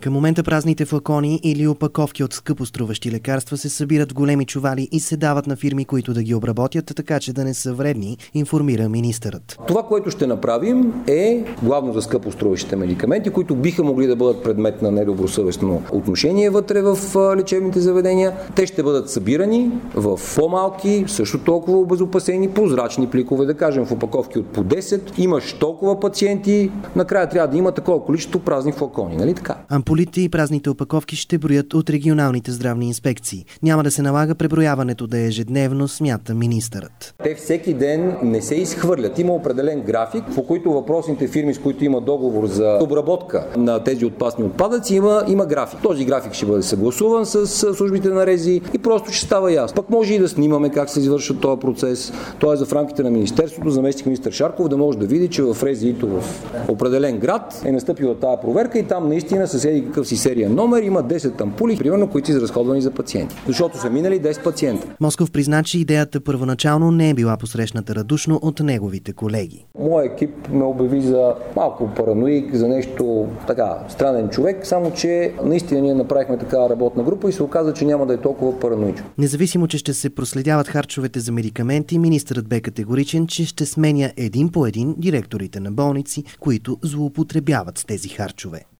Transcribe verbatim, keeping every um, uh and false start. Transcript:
Към момента празните флакони или опаковки от скъпоструващи лекарства се събират в големи чували и се дават на фирми, които да ги обработят, така че да не са вредни, информира министърът. Това, което ще направим е главно за скъпоструващите медикаменти, които биха могли да бъдат предмет на недобросъвестно отношение вътре в лечебните заведения. Те ще бъдат събирани в по-малки, също толкова обезопасени, прозрачни пликове, да кажем в опаковки от по десет. Имаш толкова пациенти, накрая трябва да има такова количество празни флакони, нали така? Ампулите и празните опаковки ще броят от регионалните здравни инспекции. Няма да се налага преброяването да е ежедневно, смята министърът. Те всеки ден не се изхвърлят. Има определен график, по който въпросните фирми, с които има договор за обработка на тези опасни отпадъци, има, има график. Този график ще бъде съгласуван с службите на РЗИ и просто ще става ясно. Пък може и да снимаме как се извършва този процес. Т.е. в рамките на министерството, заместник министър Шарков да може да види, че в РЗИ-то в определен град е настъпила тази проверка и там наистина с еди какъв си сериен номер има десет ампули, примерно, които са изразходвани за пациенти. Защото са минали десет пациента. Москов призна, че идеята първоначално не е била посрещната радушно от неговите колеги. Моят екип ме обяви за малко параноик, за нещо така странен човек, само че наистина ние направихме такава работна група и се оказа, че няма да е толкова параноично. Независимо, че ще се проследяват харчовете за медикаменти, министърът бе категоричен, че ще сменя един по един директорите на болници, които злоупотребяват с тези харчове.